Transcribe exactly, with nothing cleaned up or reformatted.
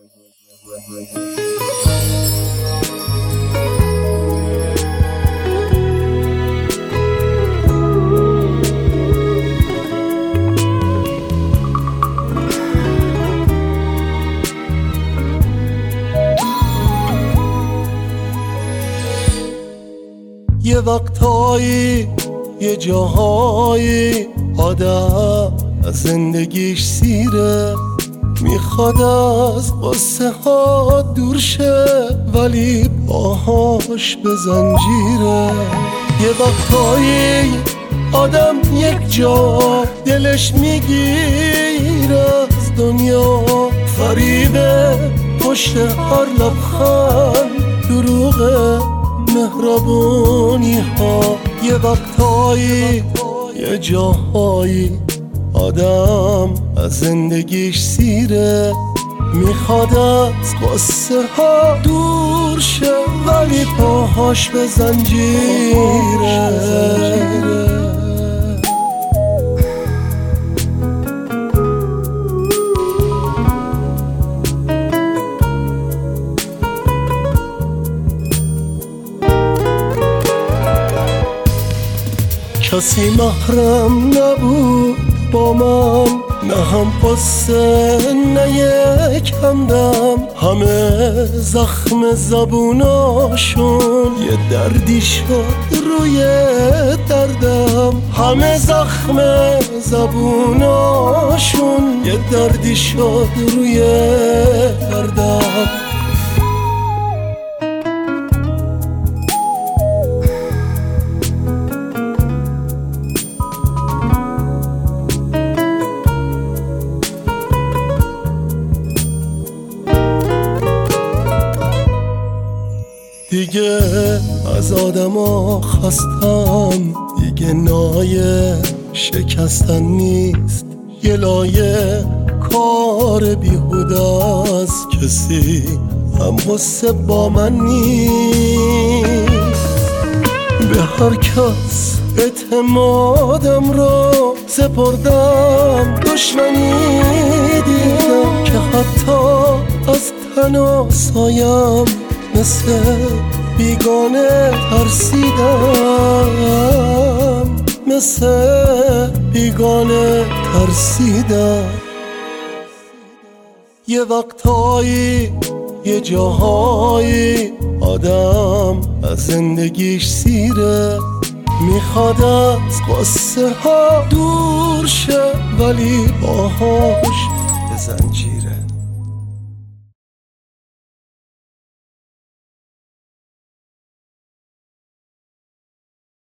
یه وقتایی یه جاهایی آدم از زندگیش سیره، میخواد از قصه ها دور شه ولی باهاش به زنجیره. یه وقتایی آدم یک جا دلش میگیره از دنیا، فریبه پشت هر لبخند دروغه مهربونی ها. یه وقتایی یه جاهایی آدم از زندگیش سیره، میخواد از قصه ها دور شه ولی پاهاش به زنجیره. کسی محرم نبود با من، نه هم قصه نه یک همدم، همه زخم زبوناشون یه دردی شد روی دردم، همه زخم زبوناشون یه دردی شد روی دردم. دیگه از آدما خستم، دیگه نایه شکستن نیست، یه لایه کار بیهوده است، کسی هم غصه با من نیست. به هر کس اعتمادم رو سپردم، دشمنی دیدم که حتی از تن و سایم مثل بیگانه ترسیدم، مثل بیگانه ترسیدم. یه وقتایی یه جاهایی آدم از زندگیش سیره، میخواد از قصه ها دور شه ولی باهاش به زنجیر